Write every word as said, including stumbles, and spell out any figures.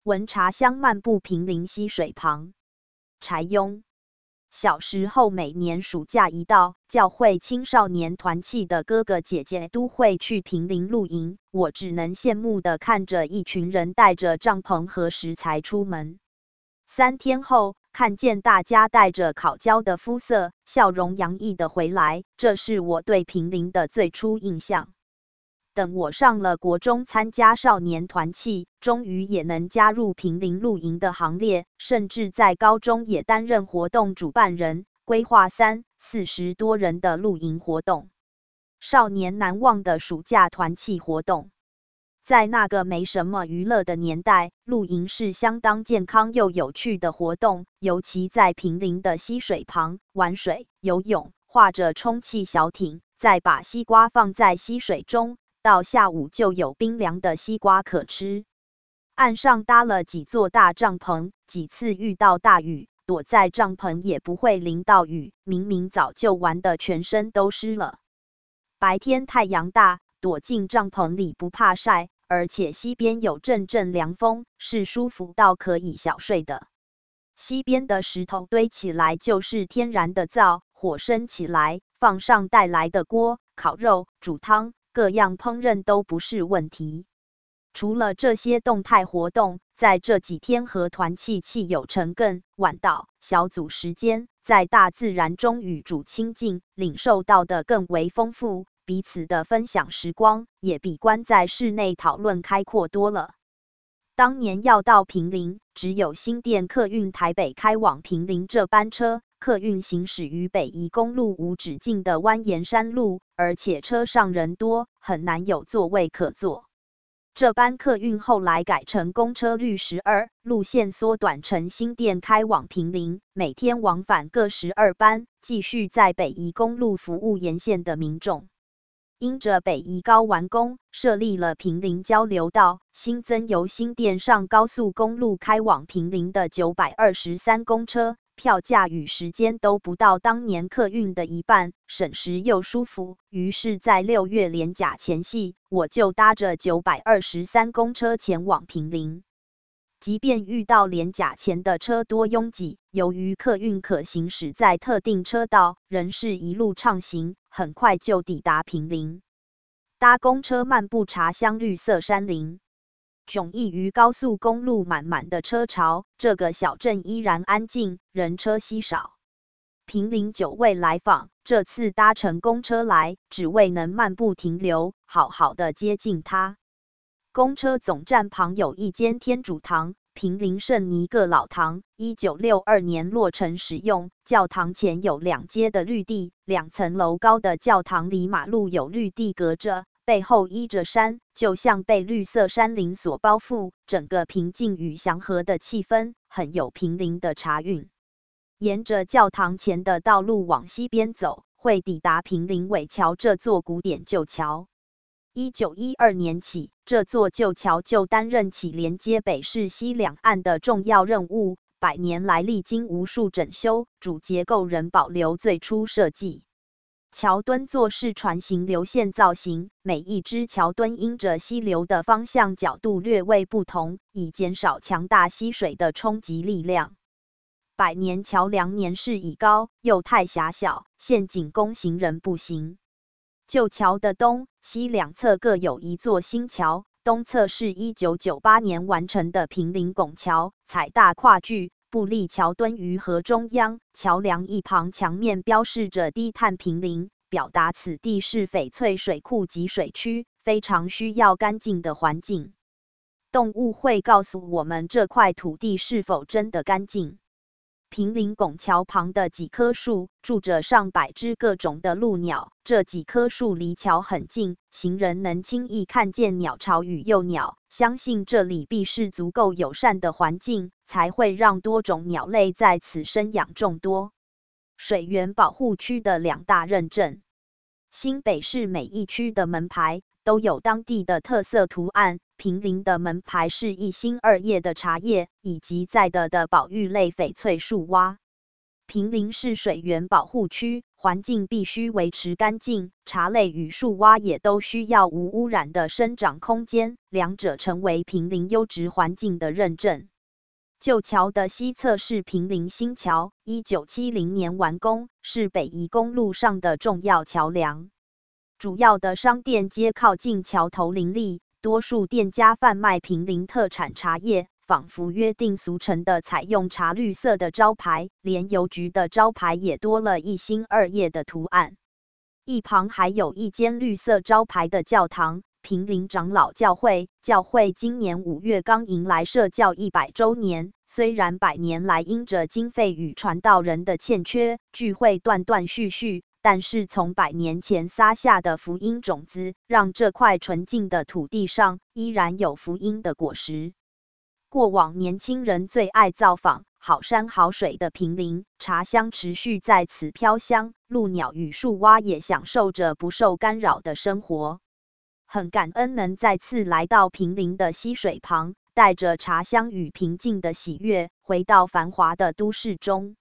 闻茶香漫步平陵溪水旁。柴庸。小时候每年暑假一到，教会青少年团契的哥哥姐姐都会去平陵露营，我只能羡慕地看着一群人带着帐篷和食材出门。三天后，看见大家带着烤焦的肤色，笑容洋溢地回来，这是我对平陵的最初印象。等我上了国中，参加少年团契，终于也能加入平陵露营的行列，甚至在高中也担任活动主办人，规划三四十多人的露营活动。少年难忘的暑假团契活动。在那个没什么娱乐的年代，露营是相当健康又有趣的活动，尤其在平陵的溪水旁玩水、游泳，划着充气小艇，再把西瓜放在溪水中，到下午就有冰凉的西瓜可吃。岸上搭了几座大帐篷，几次遇到大雨，躲在帐篷也不会淋到雨，明明早就玩得全身都湿了。白天太阳大，躲进帐篷里不怕晒，而且溪边有阵阵凉风，是舒服到可以小睡的。溪边的石头堆起来就是天然的灶，火生起来，放上带来的锅，烤肉、煮汤，各样烹饪都不是问题。除了这些动态活动，在这几天和团契契友成更晚岛小组时间，在大自然中与主亲近，领受到的更为丰富，彼此的分享时光也比关在室内讨论开阔多了。当年要到平陵，只有新店客运台北开往平陵这班车，客运行驶于北宜公路无止境的蜿蜒山路，而且车上人多，很难有座位可坐。这班客运后来改成公车绿十二，路线缩短成新店开往平陵，每天往返各十二班，继续在北宜公路服务沿线的民众。因着北宜高完工，设立了平陵交流道，新增由新店上高速公路开往平陵的九百二十三公车，票价与时间都不到当年客运的一半，省时又舒服。于是在六月连假前夕，我就搭着九百二十三公车前往平陵。即便遇到连假前的车多拥挤，由于客运可行驶在特定车道，仍是一路畅行，很快就抵达平陵。搭公车漫步茶香绿色山林，迥异于高速公路满满的车潮，这个小镇依然安静，人车稀少。平陵久未来访，这次搭乘公车来，只为能漫步停留，好好的接近它。公车总站旁有一间天主堂，平陵圣尼各老堂，一九六二年落成使用。教堂前有两阶的绿地，两层楼高的教堂离马路有绿地隔着，背后依着山，就像被绿色山林所包覆，整个平静与祥和的气氛，很有平陵的茶韵。沿着教堂前的道路往西边走，会抵达平陵尾桥这座古典旧桥。一九一二年起，这座旧桥就担任起连接北市西两岸的重要任务，百年来历经无数整修，主结构仍保留最初设计。桥墩做是船形流线造型，每一只桥墩因着溪流的方向角度略微不同，以减少强大溪水的冲击力量。百年桥梁年事已高，又太狭小，现仅供行人步行。旧桥的东西两侧各有一座新桥，东侧是一九九八年完成的平陵拱桥，彩大跨距，布立桥墩于河中央，桥梁一旁墙面标示着低碳平陵，表达此地是翡翠水库及水区，非常需要干净的环境。动物会告诉我们这块土地是否真的干净。平陵拱桥旁的几棵树住着上百只各种的鹭鸟，这几棵树离桥很近，行人能轻易看见鸟巢与幼鸟，相信这里必是足够友善的环境，才会让多种鸟类在此生养众多。水源保护区的两大认证，新北市每一区的门牌都有当地的特色图案，平陵的门牌是一心二叶的茶叶，以及在的的保育类翡翠树蛙。平陵市水源保护区环境必须维持干净，茶类与树蛙也都需要无污染的生长空间，两者成为坪林优质环境的认证。旧桥的西侧是坪林新桥，一九七零年完工，是北宜公路上的重要桥梁。主要的商店街靠近桥头林立，多数店家贩卖坪林特产茶叶，仿佛约定俗成的采用茶绿色的招牌，连邮局的招牌也多了一心二叶的图案。一旁还有一间绿色招牌的教堂，坪林长老教会。教会今年五月刚迎来设教一百周年，虽然百年来因着经费与传道人的欠缺，聚会断断续续，但是从百年前撒下的福音种子，让这块纯净的土地上依然有福音的果实。过往年轻人最爱造访好山好水的坪林，茶香持续在此飘香，鹭鸟与树蛙也享受着不受干扰的生活。很感恩能再次来到坪林的溪水旁，带着茶香与平静的喜悦，回到繁华的都市中。